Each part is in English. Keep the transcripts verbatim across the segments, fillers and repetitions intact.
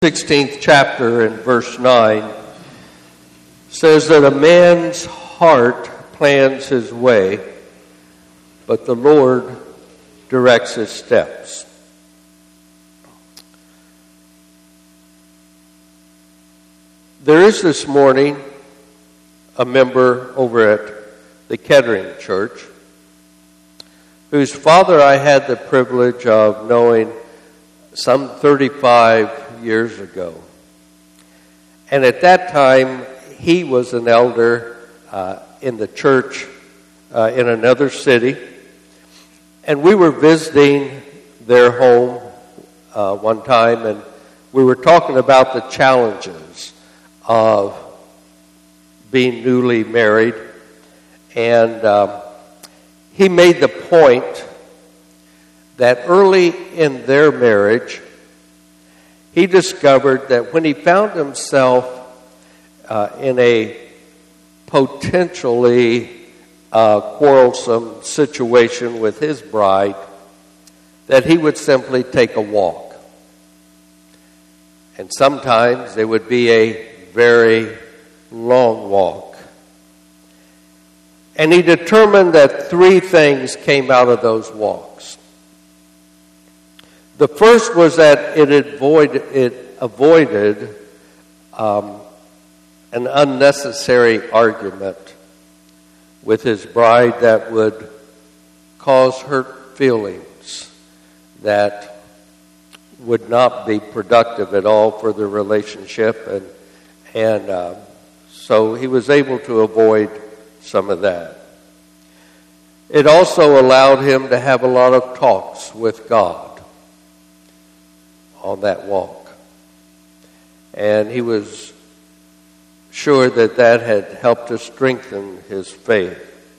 sixteenth chapter in verse nine says that a man's heart plans his way, but the Lord directs his steps. There is this morning a member over at the Kettering Church whose father I had the privilege of knowing some thirty-five years ago. And at that time, he was an elder uh, in the church uh, in another city. And we were visiting their home uh, one time, and we were talking about the challenges of being newly married. And um, he made the point that early in their marriage, he discovered that when he found himself uh, in a potentially uh, quarrelsome situation with his bride, that he would simply take a walk. And sometimes it would be a very long walk. And he determined that three things came out of those walks. The first was that it avoided, it avoided um, an unnecessary argument with his bride that would cause hurt feelings that would not be productive at all for the relationship. And, and uh, so he was able to avoid some of that. It also allowed him to have a lot of talks with God on that walk. And he was sure that that had helped to strengthen his faith.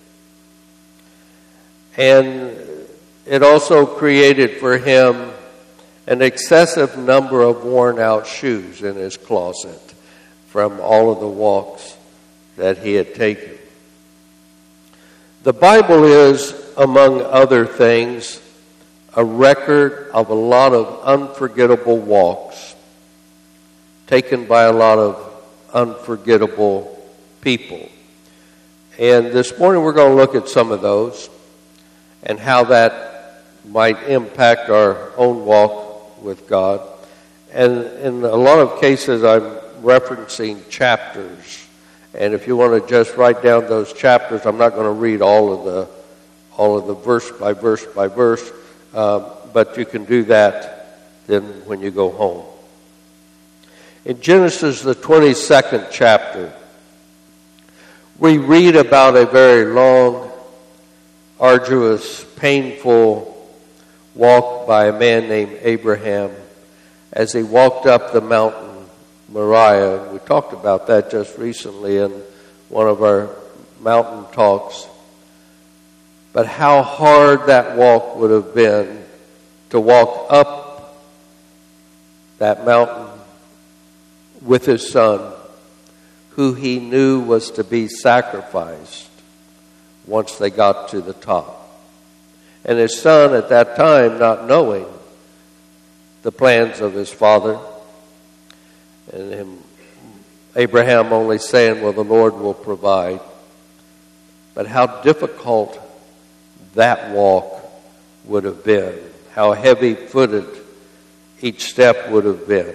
And it also created for him an excessive number of worn out shoes in his closet from all of the walks that he had taken. The Bible is, among other things, a record of a lot of unforgettable walks taken by a lot of unforgettable people. And this morning we're going to look at some of those and how that might impact our own walk with God. And in a lot of cases I'm referencing chapters. And if you want to just write down those chapters, I'm not going to read all of the all of the verse by verse by verse. Uh, but you can do that then when you go home. In Genesis, the twenty-second chapter, we read about a very long, arduous, painful walk by a man named Abraham as he walked up the mountain Moriah. We talked about that just recently in one of our mountain talks. But how hard that walk would have been to walk up that mountain with his son, who he knew was to be sacrificed once they got to the top. And his son at that time, not knowing the plans of his father, and him, Abraham only saying, well, the Lord will provide. But how difficult that walk would have been, how heavy-footed each step would have been.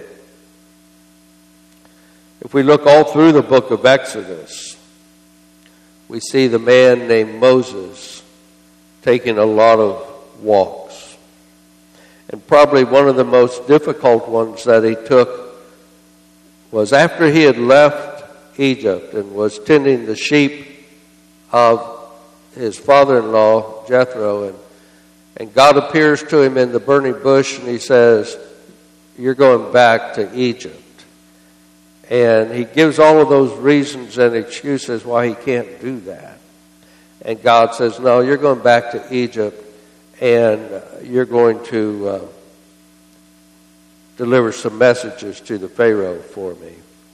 If we look all through the book of Exodus, we see the man named Moses taking a lot of walks. And probably one of the most difficult ones that he took was after he had left Egypt and was tending the sheep of his father-in-law, Jethro, and, and God appears to him in the burning bush and he says, you're going back to Egypt. And he gives all of those reasons and excuses why he can't do that. And God says, no, you're going back to Egypt and you're going to uh, deliver some messages to the Pharaoh for me.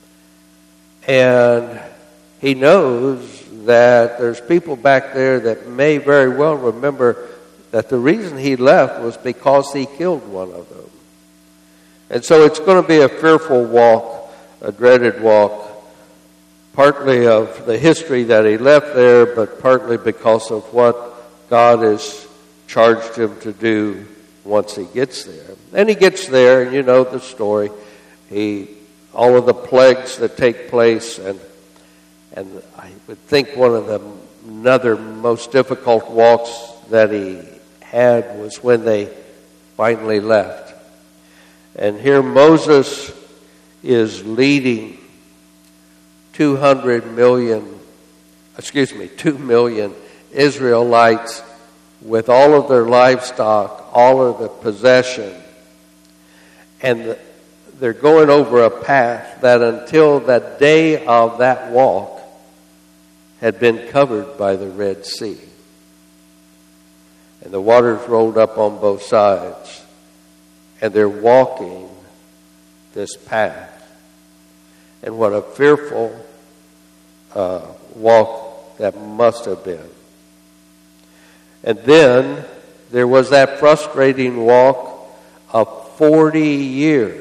And he knows that there's people back there that may very well remember that the reason he left was because he killed one of them. And so it's going to be a fearful walk, a dreaded walk, partly of the history that he left there, but partly because of what God has charged him to do once he gets there. And he gets there, and you know the story. He, all of the plagues that take place, and and I would think one of the another most difficult walks that he had was when they finally left. And here Moses is leading two hundred million, excuse me, two million Israelites with all of their livestock, all of the possession. And they're going over a path that until the day of that walk had been covered by the Red Sea. And the waters rolled up on both sides. And they're walking this path. And what a fearful uh, walk that must have been. And then there was that frustrating walk of forty years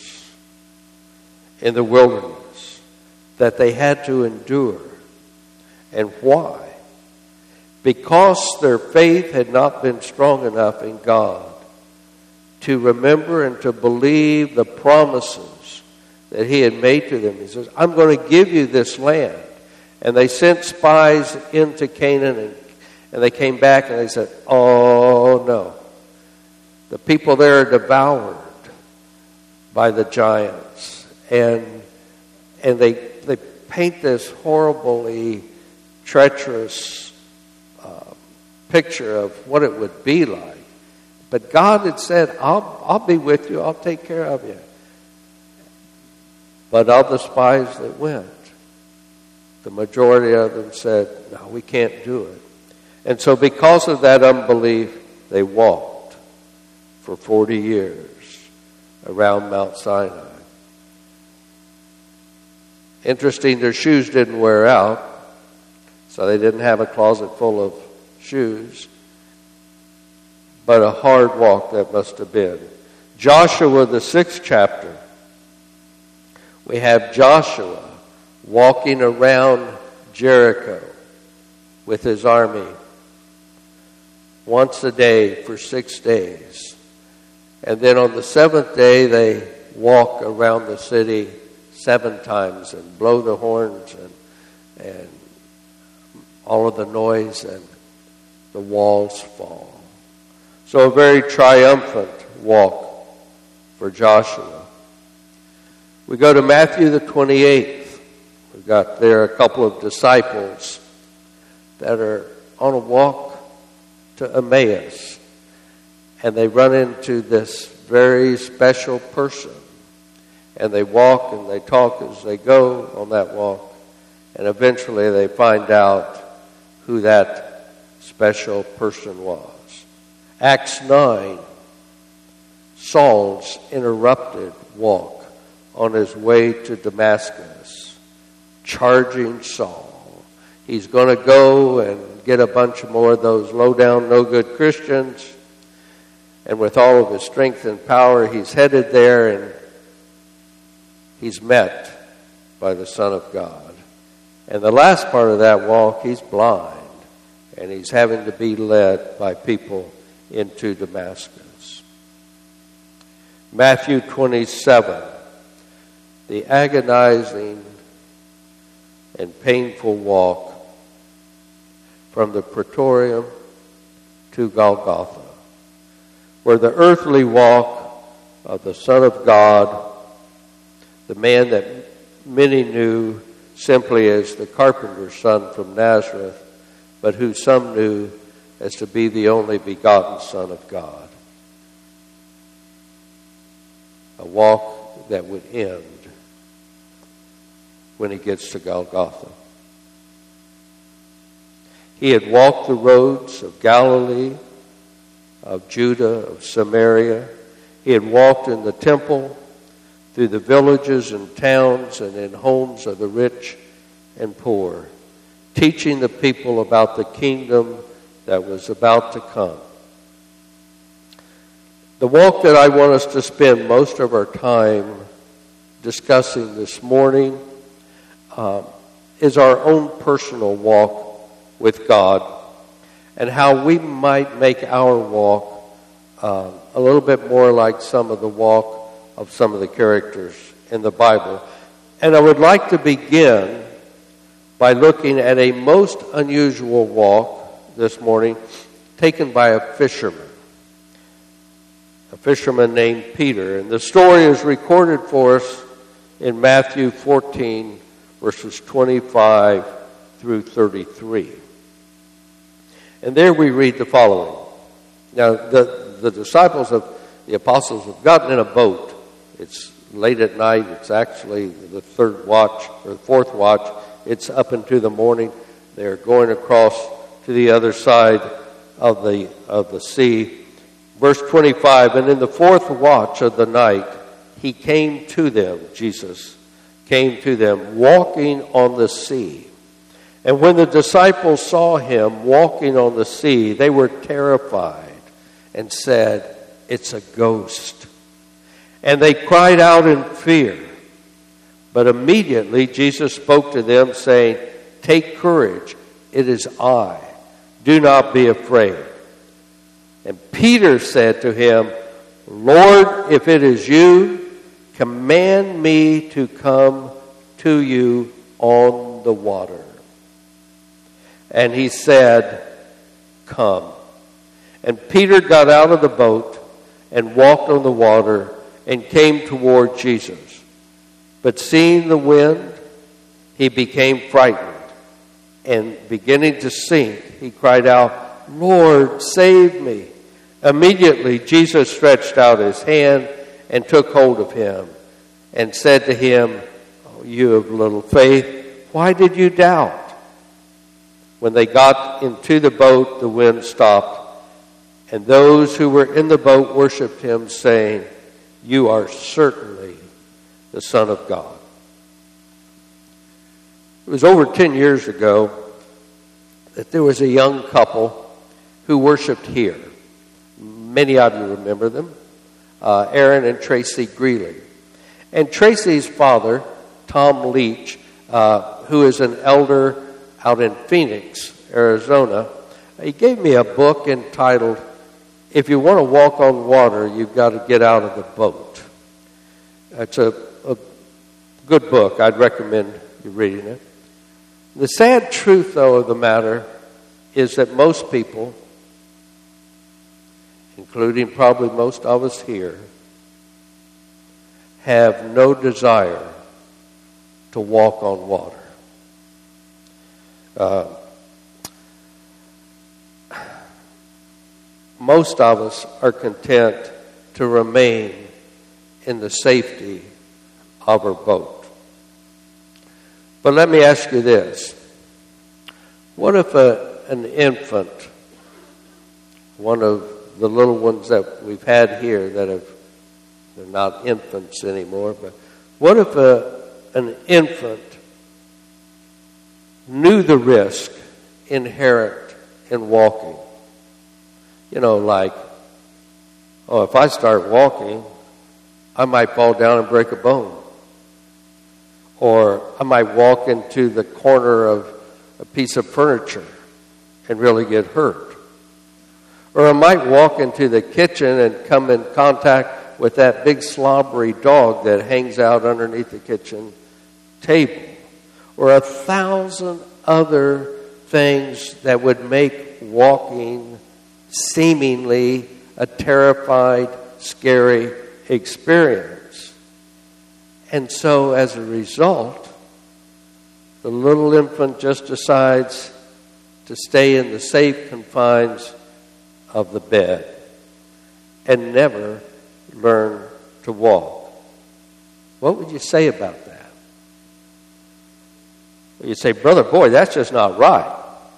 in the wilderness that they had to endure. And why? Because their faith had not been strong enough in God to remember and to believe the promises that he had made to them. He says, I'm going to give you this land. And they sent spies into Canaan, and, and they came back and they said, oh no. The people there are devoured by the giants. And and they they paint this horribly treacherous uh, picture of what it would be like. But God had said, I'll, I'll be with you. I'll take care of you. But of the spies that went, the majority of them said, no, we can't do it. And so because of that unbelief, they walked for forty years around Mount Sinai. Interesting, their shoes didn't wear out, so they didn't have a closet full of shoes. But a hard walk that must have been. Joshua, the sixth chapter, we have Joshua walking around Jericho with his army once a day for six days. And then on the seventh day, they walk around the city seven times and blow the horns and, and all of the noise, and the walls fall. So a very triumphant walk for Joshua. We go to Matthew the twenty-eighth. We've got there a couple of disciples that are on a walk to Emmaus. And they run into this very special person. And they walk and they talk as they go on that walk. And eventually they find out who that special person was. Acts nine, Saul's interrupted walk on his way to Damascus, charging Saul. He's going to go and get a bunch more of those low-down, no-good Christians. And with all of his strength and power, he's headed there, and he's met by the Son of God. And the last part of that walk, he's blind, and he's having to be led by people into Damascus. Matthew twenty-seven, the agonizing and painful walk from the Praetorium to Golgotha, where the earthly walk of the Son of God, the man that many knew simply as the carpenter's son from Nazareth, but who some knew as to be the only begotten Son of God. A walk that would end when he gets to Golgotha. He had walked the roads of Galilee, of Judah, of Samaria. He had walked in the temple, through the villages and towns and in homes of the rich and poor, teaching the people about the kingdom that was about to come. The walk that I want us to spend most of our time discussing this morning uh, is our own personal walk with God, and how we might make our walk uh, a little bit more like some of the walk of some of the characters in the Bible. And I would like to begin by looking at a most unusual walk this morning taken by a fisherman, a fisherman named Peter. And the story is recorded for us in Matthew fourteen, verses twenty-five through thirty-three. And there we read the following. Now, the, the disciples of the apostles have gotten in a boat. It's late at night. It's actually the third watch or the fourth watch. It's up into the morning. They're going across to the other side of the of the sea. Verse twenty-five, and in the fourth watch of the night, he came to them, Jesus came to them, walking on the sea. And when the disciples saw him walking on the sea, they were terrified and said, "It's a ghost." And they cried out in fear. But immediately Jesus spoke to them, saying, "Take courage, it is I. Do not be afraid." And Peter said to him, "Lord, if it is you, command me to come to you on the water." And he said, "Come." And Peter got out of the boat and walked on the water and came toward Jesus. But seeing the wind, he became frightened, and beginning to sink, he cried out, "Lord, save me." Immediately Jesus stretched out his hand and took hold of him and said to him, "Oh, you of little faith, why did you doubt?" When they got into the boat, the wind stopped, and those who were in the boat worshipped him, saying, "You are certainly the Son of God." It was over ten years ago that there was a young couple who worshiped here. Many of you remember them, uh, Aaron and Tracy Greeley. And Tracy's father, Tom Leach, uh, who is an elder out in Phoenix, Arizona, he gave me a book entitled, "If You Want to Walk on Water, You've Got to Get Out of the Boat." It's a, a good book. I'd recommend you reading it. The sad truth, though, of the matter is that most people, including probably most of us here, have no desire to walk on water. Uh, most of us are content to remain in the safety of our boat. But let me ask you this. What if a, an infant, one of the little ones that we've had here that have, they're not infants anymore, but what if a, an infant knew the risk inherent in walking? You know, like, oh, if I start walking, I might fall down and break a bone. Or I might walk into the corner of a piece of furniture and really get hurt. Or I might walk into the kitchen and come in contact with that big slobbery dog that hangs out underneath the kitchen table. Or a thousand other things that would make walking seemingly a terrified, scary experience. And so as a result, the little infant just decides to stay in the safe confines of the bed and never learn to walk. What would you say about that? You'd say, "Brother, boy, that's just not right."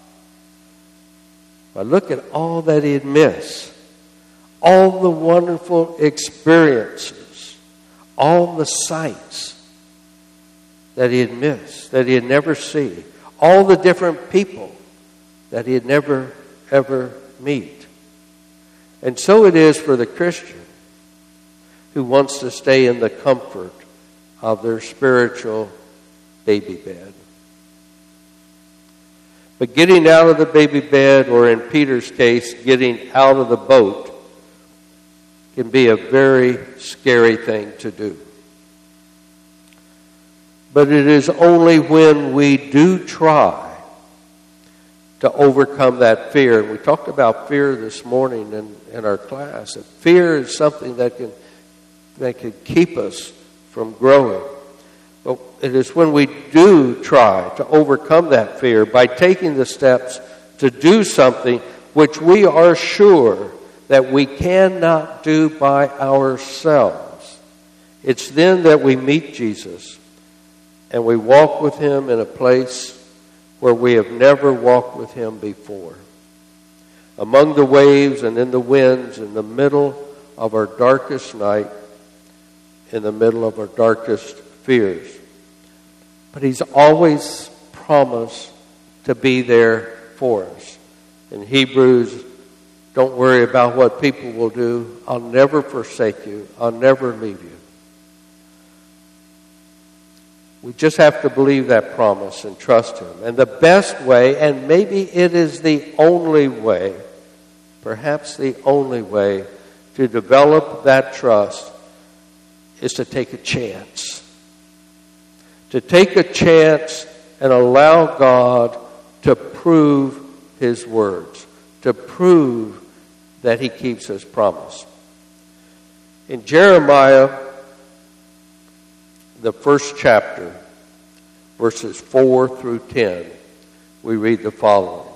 But look at all that he'd miss. All the wonderful experiences, all the sights that he'd miss, that he'd never see, all the different people that he'd never, ever meet. And so it is for the Christian. who wants to stay in the comfort of their spiritual baby bed. But getting out of the baby bed, or in Peter's case, getting out of the boat, can be a very scary thing to do. But it is only when we do try to overcome that fear. And we talked about fear this morning in, in our class. That fear is something that can, that can keep us from growing. But it is when we do try to overcome that fear by taking the steps to do something which we are sure that we cannot do by ourselves. It's then that we meet Jesus and we walk with him in a place where we have never walked with him before. Among the waves and in the winds, in the middle of our darkest night, in the middle of our darkest fears. But he's always promised to be there for us. In Hebrews, don't worry about what people will do. I'll never forsake you. I'll never leave you. We just have to believe that promise and trust him. And the best way, and maybe it is the only way, perhaps the only way to develop that trust is to take a chance. To take a chance and allow God to prove his words, to prove that he keeps his promise. In Jeremiah, the first chapter, verses four through ten, we read the following.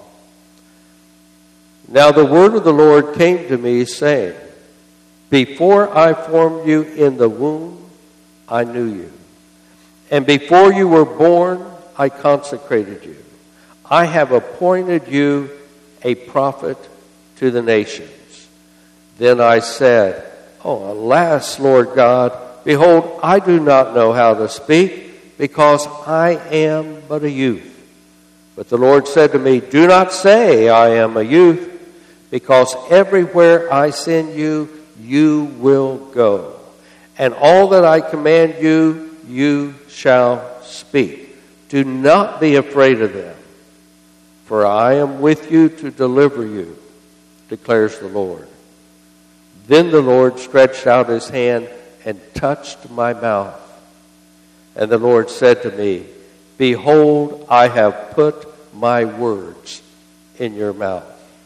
Now the word of the Lord came to me, saying, before I formed you in the womb, I knew you. And before you were born, I consecrated you. I have appointed you a prophet to the nations. Then I said, oh, alas, Lord God, behold, I do not know how to speak, because I am but a youth. But the Lord said to me, do not say I am a youth, because everywhere I send you, you will go. And all that I command you, you shall speak. Do not be afraid of them, for I am with you to deliver you, declares the Lord. Then the Lord stretched out his hand and touched my mouth. And the Lord said to me, behold, I have put my words in your mouth.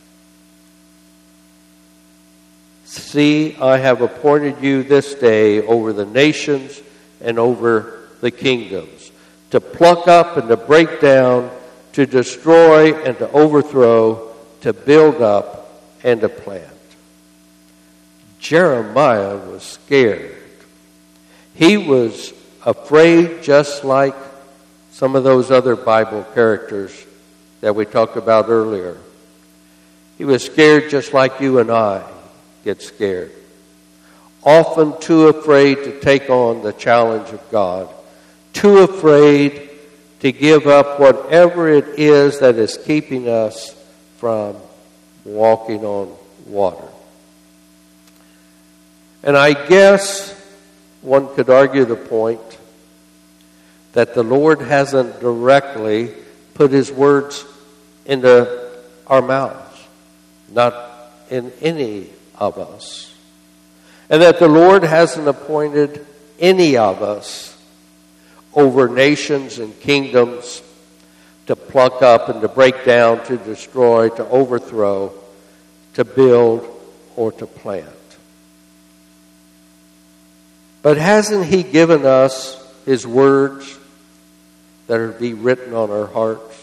See, I have appointed you this day over the nations and over the kingdoms, to pluck up and to break down, to destroy and to overthrow, to build up and to plant. Jeremiah was scared. He was afraid, just like some of those other Bible characters that we talked about earlier. He was scared just like you and I get scared. Often too afraid to take on the challenge of God. Too afraid to give up whatever it is that is keeping us from walking on water. And I guess one could argue the point that the Lord hasn't directly put his words into our mouths, not in any of us. And that the Lord hasn't appointed any of us over nations and kingdoms to pluck up and to break down, to destroy, to overthrow, to build, or to plant. But hasn't he given us his words that are to be written on our hearts?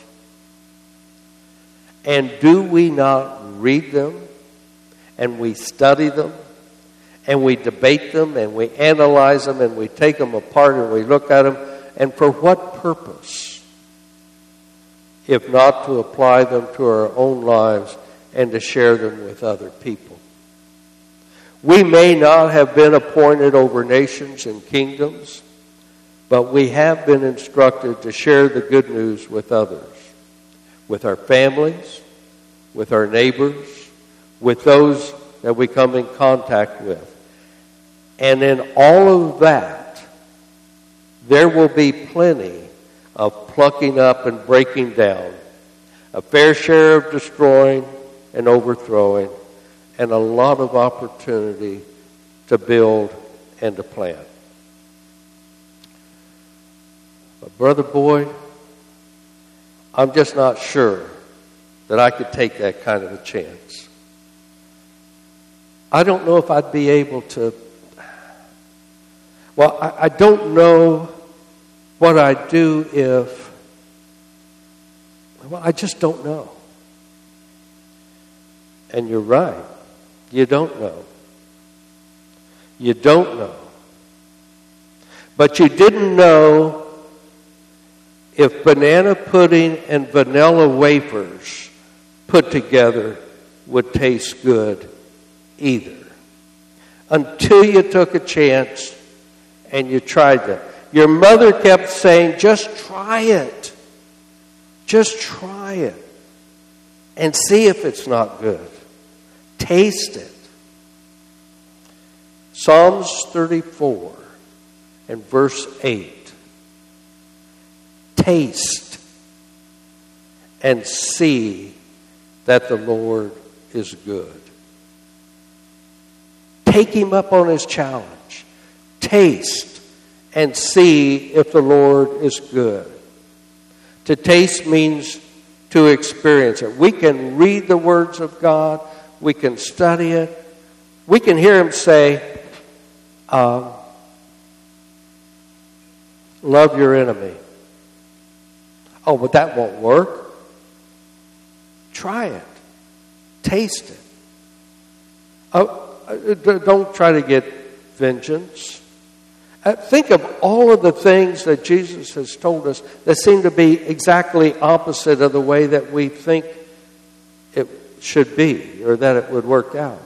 And do we not read them, and we study them, and we debate them, and we analyze them, and we take them apart, and we look at them? And for what purpose? If not to apply them to our own lives and to share them with other people. We may not have been appointed over nations and kingdoms, but we have been instructed to share the good news with others, with our families, with our neighbors, with those that we come in contact with. And in all of that, there will be plenty of plucking up and breaking down, a fair share of destroying and overthrowing, and a lot of opportunity to build and to plant. But brother boy, I'm just not sure that I could take that kind of a chance. I don't know if I'd be able to. Well, I, I don't know what I'd do if. Well, I just don't know. And you're right. You don't know. You don't know. But you didn't know if banana pudding and vanilla wafers put together would taste good either. Until you took a chance and you tried that. Your mother kept saying, just try it. Just try it. And see if it's not good. Taste it. Psalms thirty-four and verse eight. Taste and see that the Lord is good. Take him up on his challenge. Taste and see if the Lord is good. To taste means to experience it. We can read the words of God. We can study it. We can hear him say, um, love your enemy. Oh, but that won't work. Try it. Taste it. Oh, don't try to get vengeance. Uh, think of all of the things that Jesus has told us that seem to be exactly opposite of the way that we think it should be or that it would work out.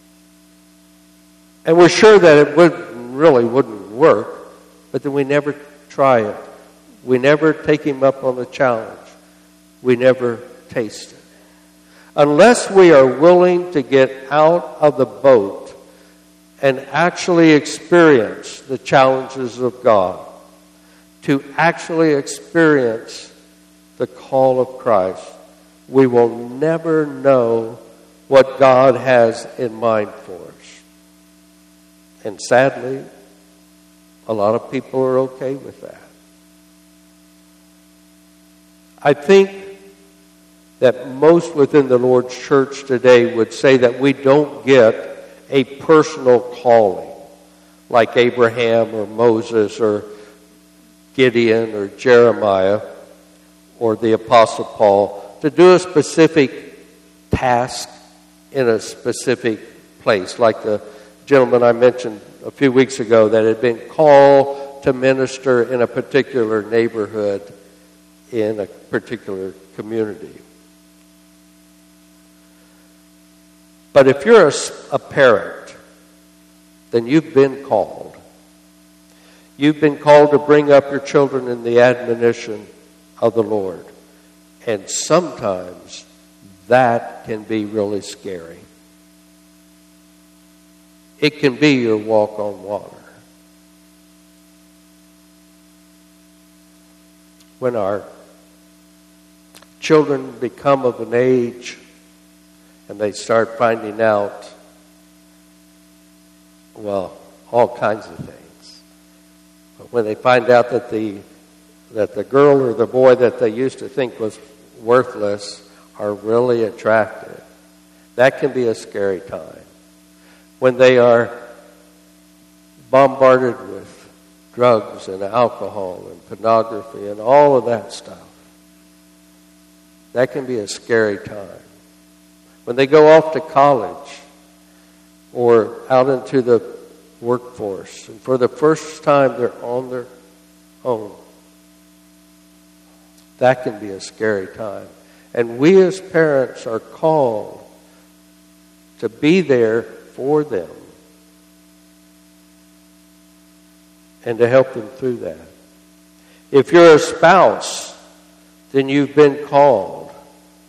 And we're sure that it would really wouldn't work, but then we never try it. We never take him up on the challenge. We never taste it. Unless we are willing to get out of the boat and actually experience the challenges of God, to actually experience the call of Christ, we will never know what God has in mind for us. And sadly, a lot of people are okay with that. I think that most within the Lord's church today would say that we don't get a personal calling like Abraham or Moses or Gideon or Jeremiah or the Apostle Paul to do a specific task in a specific place, like the gentleman I mentioned a few weeks ago that had been called to minister in a particular neighborhood in a particular community. But if you're a, a parent, then you've been called. You've been called to bring up your children in the admonition of the Lord. And sometimes that can be really scary. It can be your walk on water. When our children become of an age and they start finding out, well, all kinds of things. But when they find out that the that the girl or the boy that they used to think was worthless are really attractive, that can be a scary time. When they are bombarded with drugs and alcohol and pornography and all of that stuff, that can be a scary time. When they go off to college or out into the workforce, and for the first time they're on their own, that can be a scary time. And we as parents are called to be there for them and to help them through that. If you're a spouse, then you've been called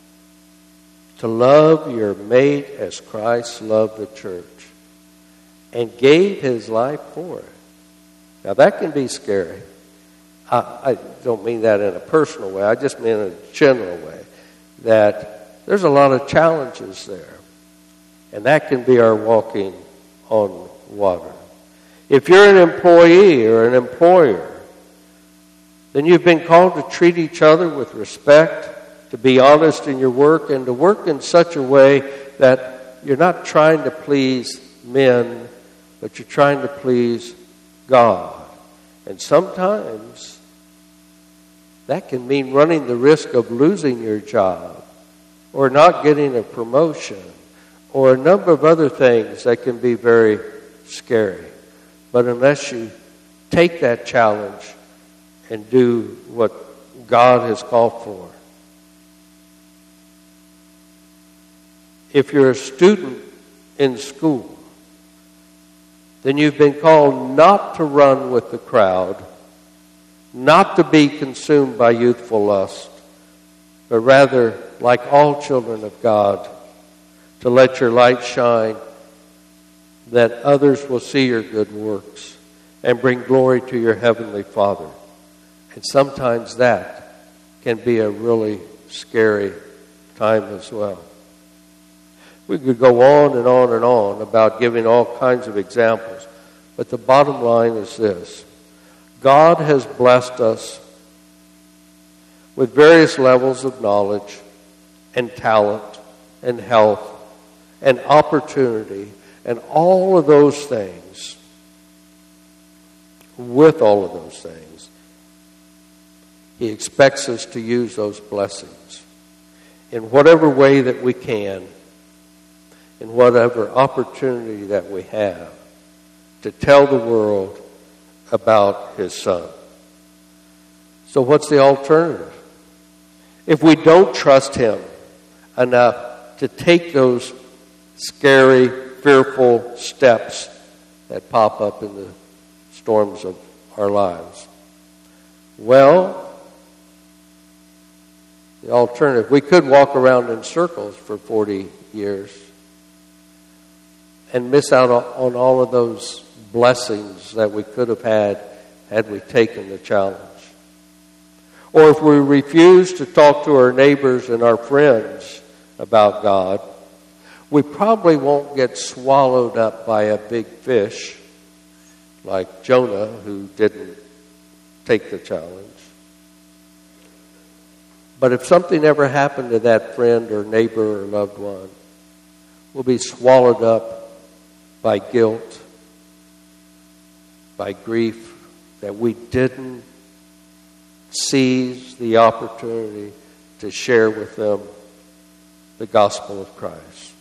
to love your mate as Christ loved the church and gave his life for it. Now that can be scary. I, I don't mean that in a personal way. I just mean in a general way. That there's a lot of challenges there. And that can be our walking on water. If you're an employee or an employer, then you've been called to treat each other with respect, to be honest in your work, and to work in such a way that you're not trying to please men, but you're trying to please God. And sometimes that can mean running the risk of losing your job or not getting a promotion or a number of other things that can be very scary. But unless you take that challenge and do what God has called for. If you're a student in school, then you've been called not to run with the crowd, not to be consumed by youthful lust, but rather, like all children of God, to let your light shine, that others will see your good works and bring glory to your heavenly Father. And sometimes that can be a really scary time as well. We could go on and on and on about giving all kinds of examples, but the bottom line is this. God has blessed us with various levels of knowledge and talent and health and opportunity and all of those things. With all of those things, He expects us to use those blessings in whatever way that we can, in whatever opportunity that we have, to tell the world about His Son. So what's the alternative? If we don't trust Him enough to take those scary, fearful steps that pop up in the storms of our lives, well, the alternative, we could walk around in circles for forty years and miss out on all of those blessings that we could have had had we taken the challenge. Or if we refuse to talk to our neighbors and our friends about God, we probably won't get swallowed up by a big fish like Jonah, who didn't take the challenge. But if something ever happened to that friend or neighbor or loved one, we'll be swallowed up by guilt, by grief that we didn't seize the opportunity to share with them the gospel of Christ.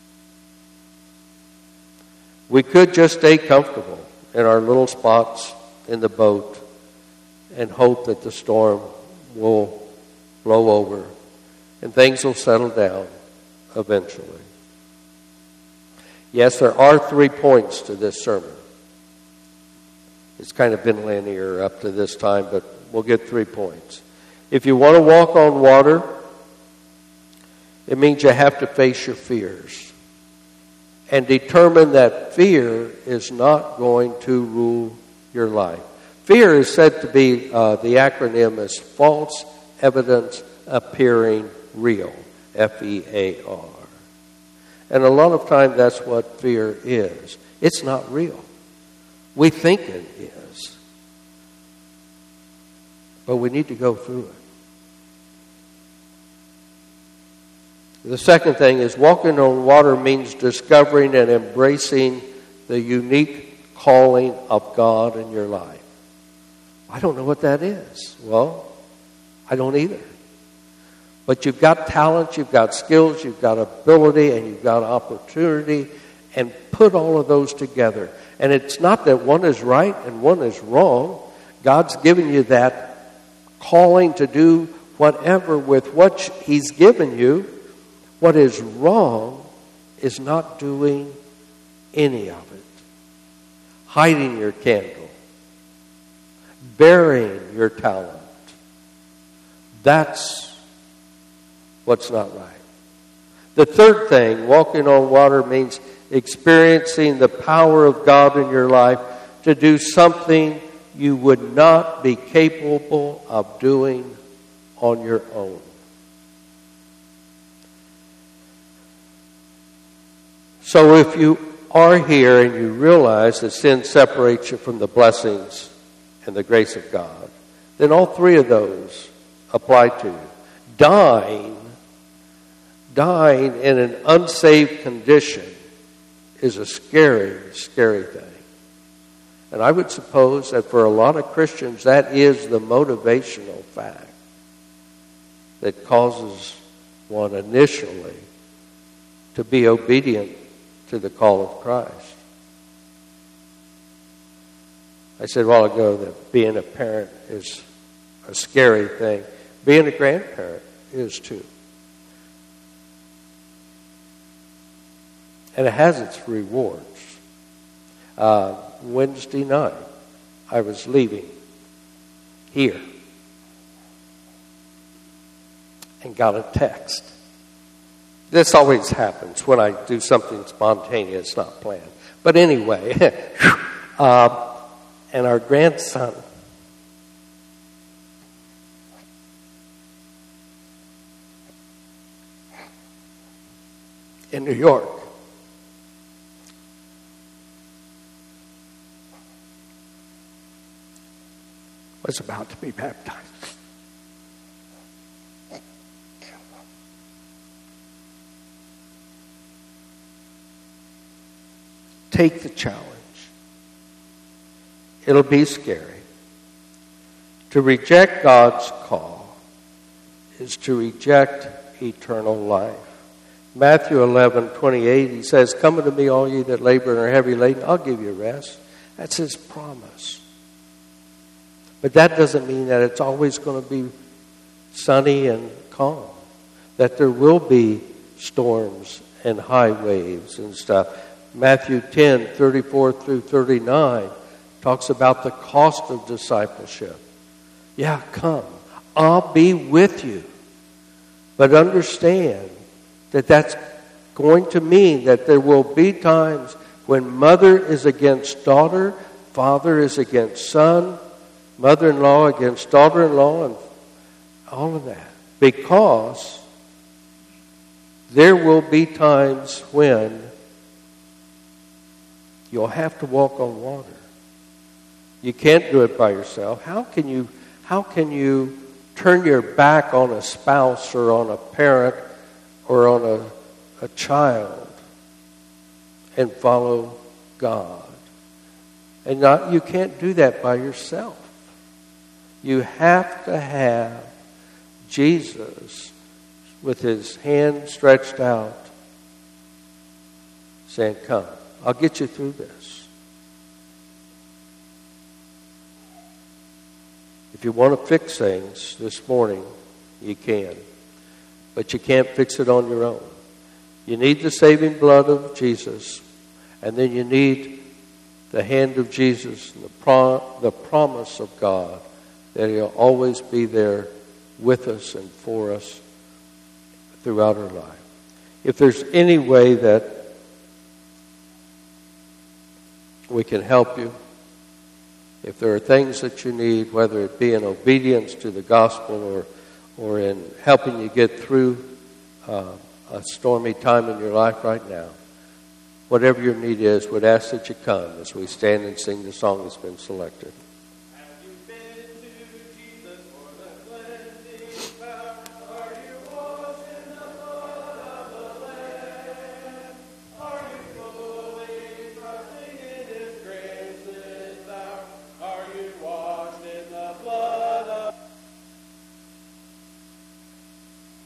We could just stay comfortable in our little spots in the boat and hope that the storm will blow over and things will settle down eventually. Yes, there are three points to this sermon. It's kind of been linear up to this time, but we'll get three points. If you want to walk on water, it means you have to face your fears and determine that fear is not going to rule your life. Fear is said to be, uh, the acronym is false evidence appearing real, F E A R. And a lot of time that's what fear is. It's not real. We think it is. But we need to go through it. The second thing is walking on water means discovering and embracing the unique calling of God in your life. I don't know what that is. Well, I don't either. But you've got talent, you've got skills, you've got ability, and you've got opportunity, and put all of those together. And it's not that one is right and one is wrong. God's given you that calling to do whatever with what He's given you. What is wrong is not doing any of it. Hiding your candle. Burying your talent. That's what's not right. The third thing, walking on water, means experiencing the power of God in your life to do something you would not be capable of doing on your own. So if you are here and you realize that sin separates you from the blessings and the grace of God, then all three of those apply to you. Dying, dying in an unsaved condition is a scary, scary thing. And I would suppose that for a lot of Christians, that is the motivational fact that causes one initially to be obedient to the call of Christ. I said a while ago that being a parent is a scary thing. Being a grandparent is too. And it has its rewards. Uh, Wednesday night, I was leaving here and got a text. This always happens when I do something spontaneous, not planned. But anyway, uh, and our grandson in New York was about to be baptized. Take the challenge. It'll be scary. To reject God's call is to reject eternal life. Matthew eleven twenty-eight, he says, "Come unto me, all ye that labor and are heavy laden, I'll give you rest." That's his promise. But that doesn't mean that it's always going to be sunny and calm. That there will be storms and high waves and stuff. Matthew ten thirty-four through thirty-nine talks about the cost of discipleship. Yeah, come. I'll be with you. But understand that that's going to mean that there will be times when mother is against daughter, father is against son, mother-in-law against daughter-in-law, and all of that. Because there will be times when you'll have to walk on water. You can't do it by yourself. How can you, how can you turn your back on a spouse or on a parent or on a, a child and follow God? And not, you can't do that by yourself. You have to have Jesus with his hand stretched out saying, "Come, I'll get you through this." If you want to fix things this morning, you can. But you can't fix it on your own. You need the saving blood of Jesus, and then you need the hand of Jesus and the, pro- the promise of God that he'll always be there with us and for us throughout our life. If there's any way that we can help you, if there are things that you need, whether it be in obedience to the gospel or or in helping you get through uh, a stormy time in your life right now, whatever your need is, would ask that you come as we stand and sing the song that's been selected.